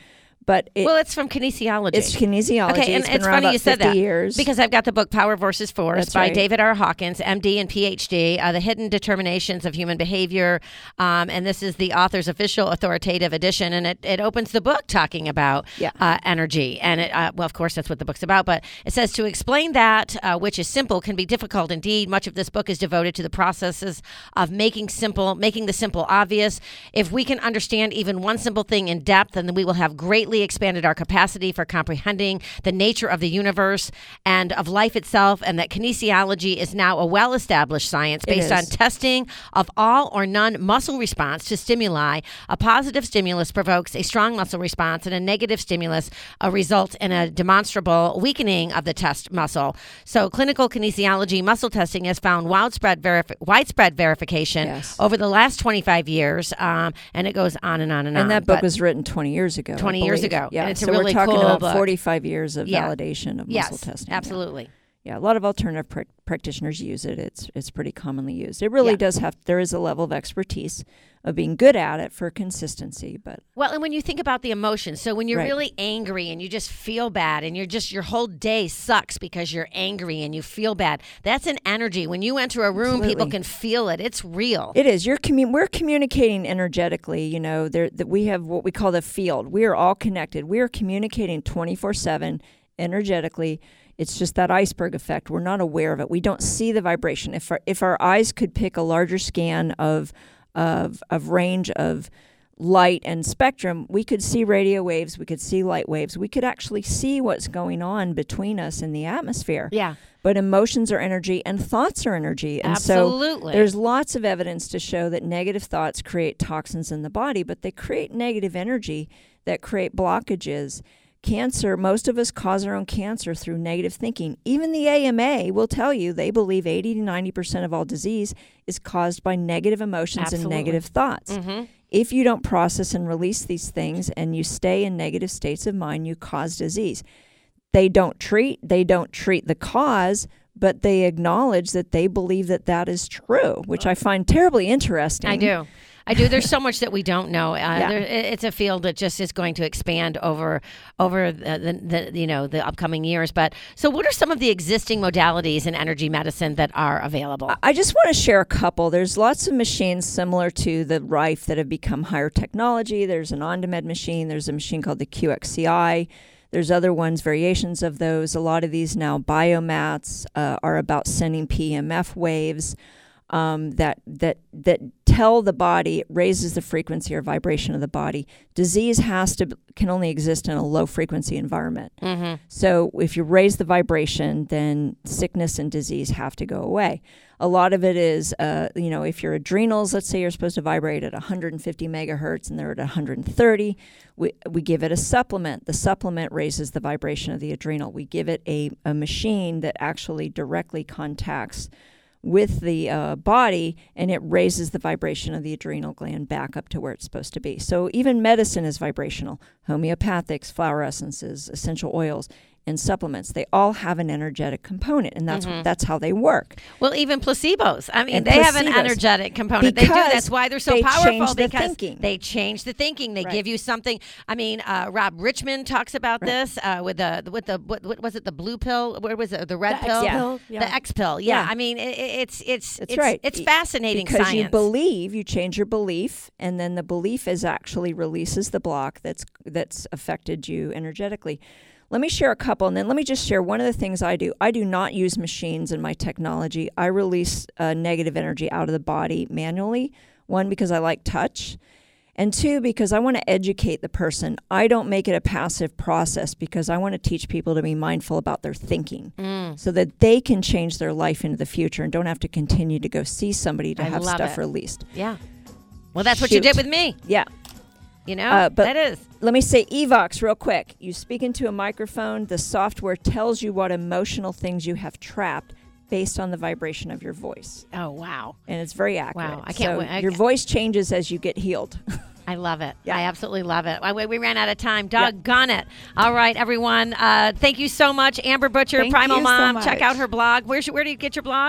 But it, well, it's from kinesiology. It's kinesiology. Okay, and it's, been it's around funny about you said fifty that years. because I've got the book Power versus Force That's by right. David R. Hawkins, M D and P H D, uh, The Hidden Determinations of Human Behavior. Um, and this is the author's official authoritative edition. And it, it opens the book talking about Yeah. uh, energy. And, it, uh, well, of course, that's what the book's about. But it says to explain that, uh, which is simple, can be difficult indeed. Much of this book is devoted to the processes of making simple, making the simple obvious. If we can understand even one simple thing in depth, then we will have greatly expanded our capacity for comprehending the nature of the universe and of life itself, and that kinesiology is now a well-established science It based on is. testing of all or none muscle response to stimuli. A positive stimulus provokes a strong muscle response, and a negative stimulus uh, results in a demonstrable weakening of the test muscle. So clinical kinesiology muscle testing has found widespread, verif- widespread verification Yes. over the last twenty-five years, um, and it goes on and on and, on. And that book But- was written twenty years ago. I twenty years believe. ago. Yeah, And it's a so really we're talking cool about book. forty-five years of Yeah. validation of Yes, muscle testing. yeah. absolutely. Yeah, a lot of alternative pr- practitioners use it. It's it's pretty commonly used. It really Yeah. does have. There is a level of expertise of being good at it for consistency, but Well, and when you think about the emotions, so when you're Right. really angry and you just feel bad and you're just, your whole day sucks because you're angry and you feel bad, that's an energy. When you enter a room, people Absolutely. can feel it. It's real. it is. You're commu- We're communicating energetically. You know, there that we have what we call the field. We are all connected. We are communicating twenty-four seven energetically. It's just that iceberg effect. We're not aware of it. We don't see the vibration. If our, if our eyes could pick a larger scan of of of range of light and spectrum, we could see radio waves, we could see light waves, we could actually see what's going on between us in the atmosphere. Yeah. But emotions are energy and thoughts are energy. And Absolutely. so there's lots of evidence to show that negative thoughts create toxins in the body, but they create negative energy that create blockages. Cancer, most of us cause our own cancer through negative thinking. Even the A M A will tell you they believe eighty to ninety percent of all disease is caused by negative emotions Absolutely. and negative thoughts. Mm-hmm. If you don't process and release these things and you stay in negative states of mind, you cause disease. They don't treat, they don't treat the cause, but they acknowledge that they believe that that is true, which I find terribly interesting. I do. I do. There's so much that we don't know. Uh, Yeah. there, it- it's a field that just is going to expand over over the, the, the you know the upcoming years. But so, what are some of the existing modalities in energy medicine that are available? I just want to share a couple. There's lots of machines similar to the Rife that have become higher technology. There's an OnDemand machine. There's a machine called the Q X C I. There's other ones, variations of those. A lot of these now biomats uh, are about sending P M F waves um, that that that tell the body, it raises the frequency or vibration of the body. Disease has to can only exist in a low frequency environment. Mm-hmm. So if you raise the vibration, then sickness and disease have to go away. A lot of it is, uh, you know, if your adrenals, let's say you're supposed to vibrate at one hundred fifty megahertz and they're at one hundred thirty, we, we give it a supplement. The supplement raises the vibration of the adrenal. We give it a, a machine that actually directly contacts with the uh, body, and it raises the vibration of the adrenal gland back up to where it's supposed to be. So even medicine is vibrational. Homeopathics, flower essences, essential oils, and supplements, they all have an energetic component, and that's Mhm. that's how they work. Well, even placebos. I mean, And they have an placebos. energetic component. They do. Because That's why they're so they powerful. change the because thinking. they change the thinking. They Right. give you something. I mean, uh, Rob Richmond talks about this uh, with the with the what, what was it? The blue pill? Where was it? The red The pill? X pill, yeah. The X pill. Yeah. Yeah. I mean, it, it's it's That's it's, right. It's E- fascinating because science. you believe, you change your belief, and then the belief is actually releases the block that's that's affected you energetically. Let me share a couple, and then let me just share one of the things I do. I do not use machines in my technology. I release uh, negative energy out of the body manually. One, because I like touch, and two, because I want to educate the person. I don't make it a passive process because I want to teach people to be mindful about their thinking Mm. so that they can change their life into the future and don't have to continue to go see somebody to I have love stuff it. released. Yeah. Well, that's what you Shoot. did with me. Yeah. You know, Uh, but that is. Let me say Evox real quick. You speak into a microphone. The software tells you what emotional things you have trapped based on the vibration of your voice. Oh, wow. And it's very accurate. Wow, I can't So wait. I- your voice changes as you get healed. I love it. Yeah. I absolutely love it. I, we ran out of time. Doggone it. All right, everyone. Uh, thank you so much. Amber Butcher, Thank Primal you so Mom. Check much. out her blog. Where's your, where do you get your blog?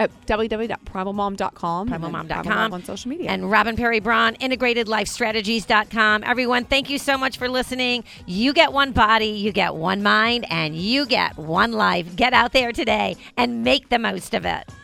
at w w w dot primal mom dot com. primal mom dot Primal com Mom on social media. And Robin Perry Braun, integrated life strategies dot com. Everyone, thank you so much for listening. You get one body, you get one mind, and you get one life. Get out there today and make the most of it.